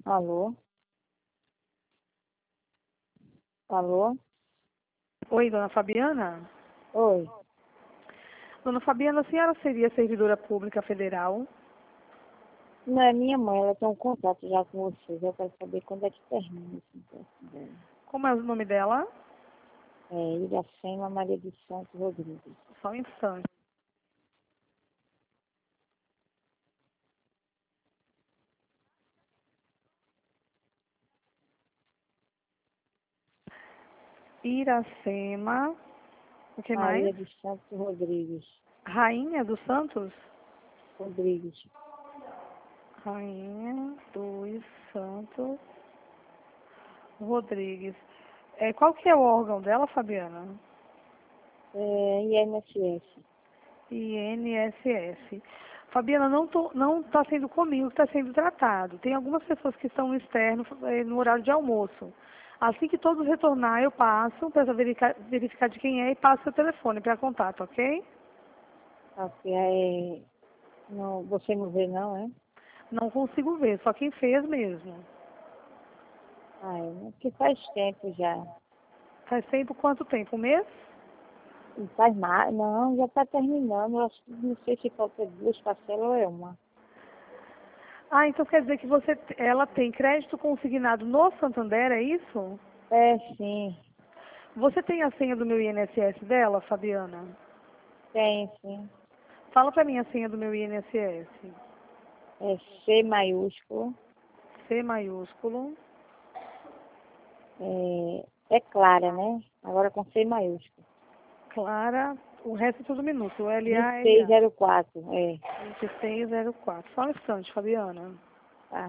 Alô? Alô? Oi, dona Fabiana? Oi. Dona Fabiana, a senhora seria servidora pública federal? Não é minha mãe, ela tem um contato já com vocês. Eu quero saber quando é que termina esse negócio dela. Como é o nome dela? É Iracema Maria dos Santos Rodrigues. Só um instante. Iracema. O que mais? Maria dos Santos Rodrigues. Rainha dos Santos? Rodrigues. Rainha dos Santos Rodrigues. Qual que é o órgão dela, Fabiana? É INSS. INSS. Fabiana, não está sendo comigo que está sendo tratado. Tem algumas pessoas que estão no externo no horário de almoço. Assim que todos retornar, eu passo para verificar de quem é e passo o telefone para contato, ok? Ok, não, você não vê não, é? Não consigo ver, só quem fez mesmo. Porque faz tempo já. Faz tempo, quanto tempo? Um mês? Não faz mais, não, já está terminando. Eu acho que não sei se falta 2 parcelas ou é uma. Ah, então quer dizer que ela tem crédito consignado no Santander, é isso? É, sim. Você tem a senha do meu INSS dela, Fabiana? Tem, sim. Fala para mim a senha do meu INSS. É C maiúsculo. C maiúsculo, É clara, né? Agora com C maiúsculo. Clara, o resto é tudo minúsculo, LALA, 2604, é. 2604. Só um instante, Fabiana. Tá.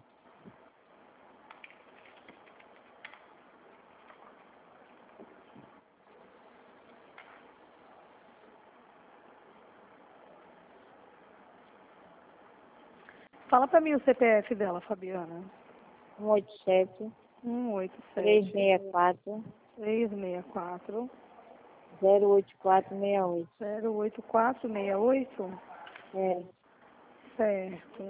Fala para mim o CPF dela, Fabiana. 187 187 364 364 08468. 08468. É. Certo.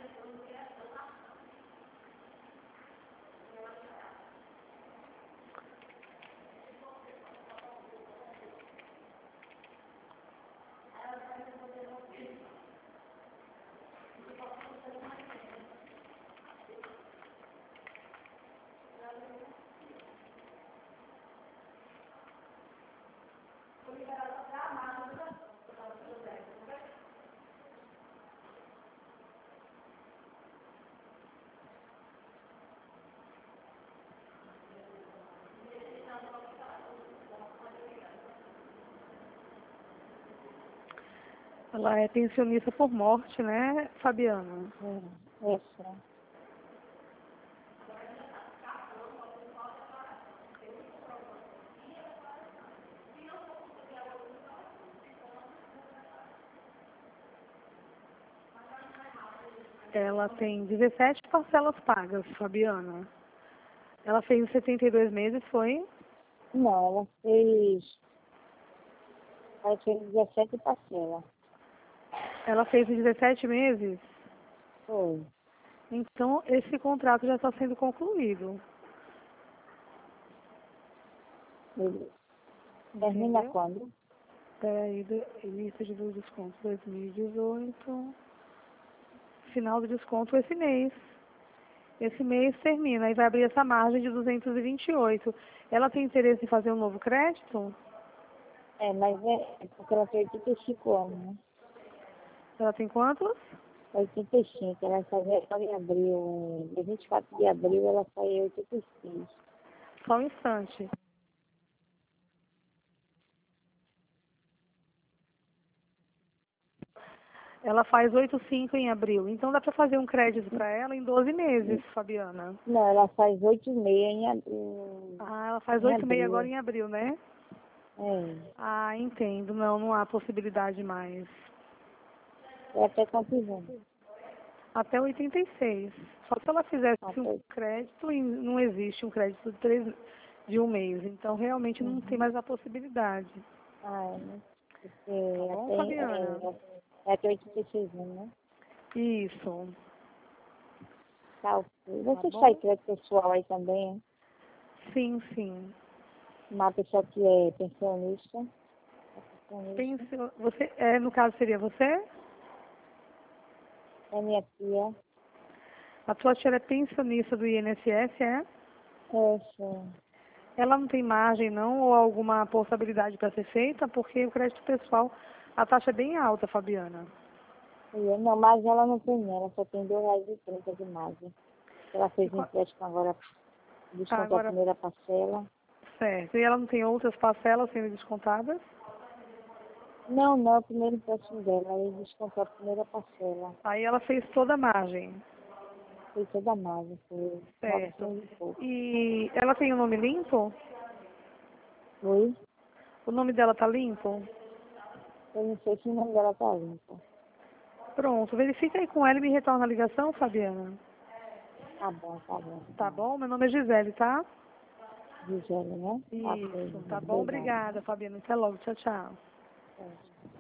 Ela é pensionista por morte, né, Fabiana? É só. Ela tem 17 parcelas pagas, Fabiana. Ela fez em 72 meses, foi? Não, ela fez 17 parcelas. Ela fez em 17 meses? Foi. Então, esse contrato já está sendo concluído. Ele termina Entendeu? quando? Peraí, início de desconto 2018. Final do desconto esse mês. Esse mês termina e vai abrir essa margem de 228. Ela tem interesse em fazer um novo crédito? Mas é porque ela tem 85 anos, né? Ela tem quantos? 85, ela vai fazer agora em abril. Dia 24 de abril ela sai em 86. Só um instante. Ela faz 8,5 em abril. Então dá para fazer um crédito para ela em 12 meses, Fabiana. Não, ela faz 8,5 Ah, ela faz em 8,5 abril. agora em abril, né? É. Ah, entendo. Não há possibilidade mais. É até quantos anos? Até 86. Só se ela fizesse um Até. crédito e não existe um crédito de um mês. Então realmente não tem Uhum. mais a possibilidade. Né? Porque Tá bom, Fabiana? até 86 anos, né? Isso. Tá, ok. Você bom? faz crédito pessoal aí também, hein? Sim, sim. Uma pessoa que é pensionista. Você, no caso, seria você? É minha tia. A sua tia é pensionista do INSS, é? É, sim. Ela não tem margem, não, ou alguma possibilidade para ser feita? Porque o crédito pessoal, a taxa é bem alta, Fabiana. Não, mas ela não tem, ela só tem R$ 2,30 de margem. Ela E fez um empréstimo agora, descontou a agora, primeira parcela. certo. E ela não tem outras parcelas sendo descontadas? Não, não, é o primeiro empréstimo dela, aí descontou a primeira parcela. Aí ela fez toda a margem, Foi toda a margem, foi certo. 900 e pouco. E ela tem o nome limpo? Foi? O nome dela tá limpo? Eu não sei se o nome dela tá limpo. Pronto, verifica aí com ela e me retorna a ligação, Fabiana. Tá bom, tá bom. Tá bom? Meu nome é Gisele, tá? Gisele, né? Tá, ok, Isso, tá bom? obrigada. Obrigada, Fabiana. Até logo. Tchau, tchau. É.